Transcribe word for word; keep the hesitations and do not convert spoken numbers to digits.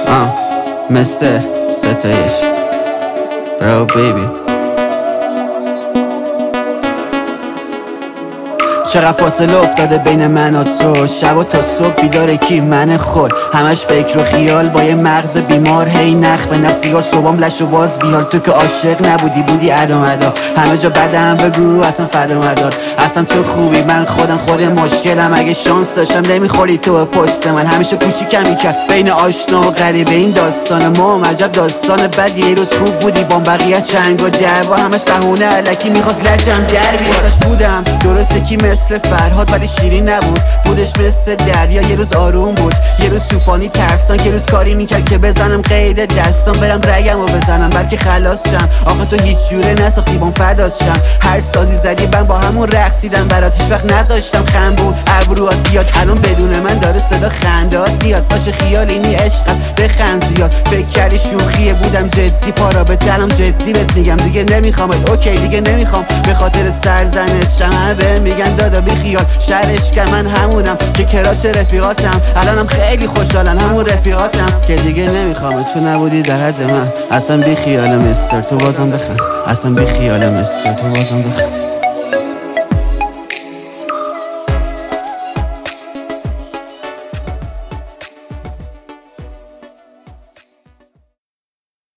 آه مستر ستایش برو بیبی. چقدر فاصله افتاده بین من و تو، شب و تا صبح بیداره کی من خل، همش فکر و خیال با یه مغز بیمار، هی نخ به نفسیگار صبحام لش و باز بیال. تو که عاشق نبودی بودی ادا مدا، همه جا بدم بگو اصلا فدا مدار، اصلا تو خوبی من خودم خود مشکلم، اگه شانس داشتم نمیخوری تو پست من، همیشه کوچیکم میکرد بین آشنا و غریبه این داستان ما، عجب داستان بدی. یه روز خوب بودی با بقیه چنگ و دعوا، همش بهونه الکی میخواست لجم در بیارش بودم درسته کی مثل فرهاد ولی شیرین نبود، بودش مثل دریا یه روز آروم بود، یه روز طوفانی ترسان، یه روز کاری میکرد که بزنم قید دستان، برم رگم و بزنم بلکه خلاص شم. آخه تو هیچ جوره نساختی بام فدات شم، هر سازی زدی من با همون رقصیدم برات، هیچ وقت نذاشتم خنبون ابروات بیاد، الان بدون من داره صدا خندات بیاد، باشه خیال اینی عشقت بخند زیاد، فکر کردی شوخیه بودم جدی، پارا به تنم جدی بهت میگم دیگه نمیخوامت، اوکی دیگه نمیخوام، به خاطر سرزنشم همه میگن دادا بی خیال، شرش که من همونم که کراش رفیقاتم، الانم خیلی خوشحالن همون رفیقاتم که دیگه نمیخوامت، تو نبودی در حد من، اصلا بی خیال مستر تو بازم بخند، اصلا بی خیال مستر تو بازم بخند.